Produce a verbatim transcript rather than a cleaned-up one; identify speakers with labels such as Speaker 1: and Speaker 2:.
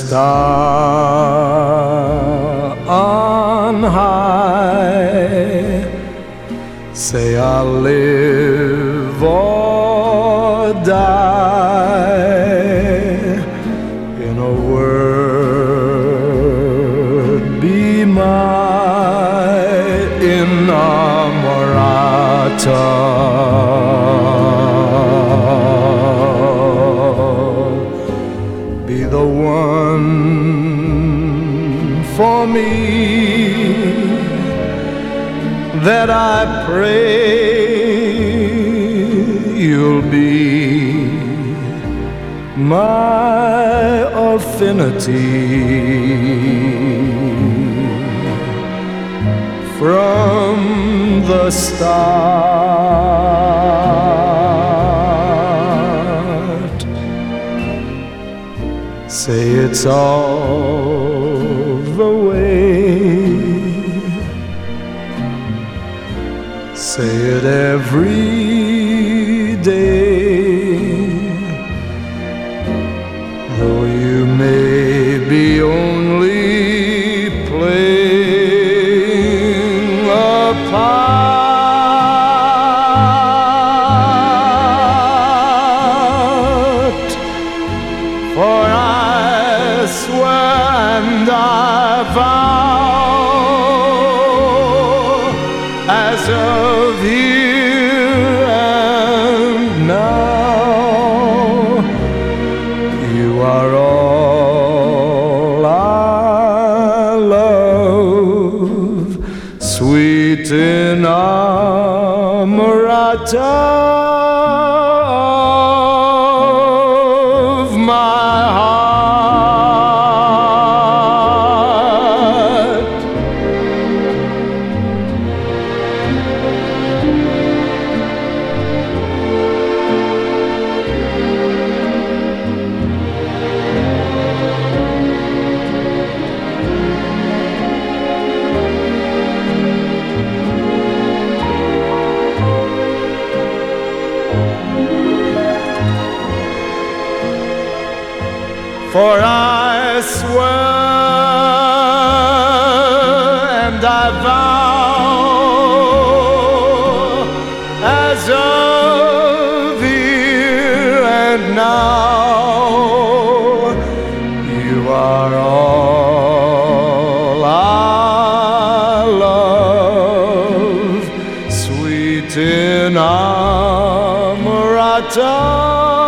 Speaker 1: star on high, say I'll live or die in a word, be my inamorata. Be the one for me that I pray you'll be, my affinity from the start. Say it's all the way, say it every day, though you may be only playing a part. For I swear and I vow, as of here and now, you are all I love, sweet inamorata of my heart. For I swear and I vow, as of here and now, you are all I love, sweet inamorata.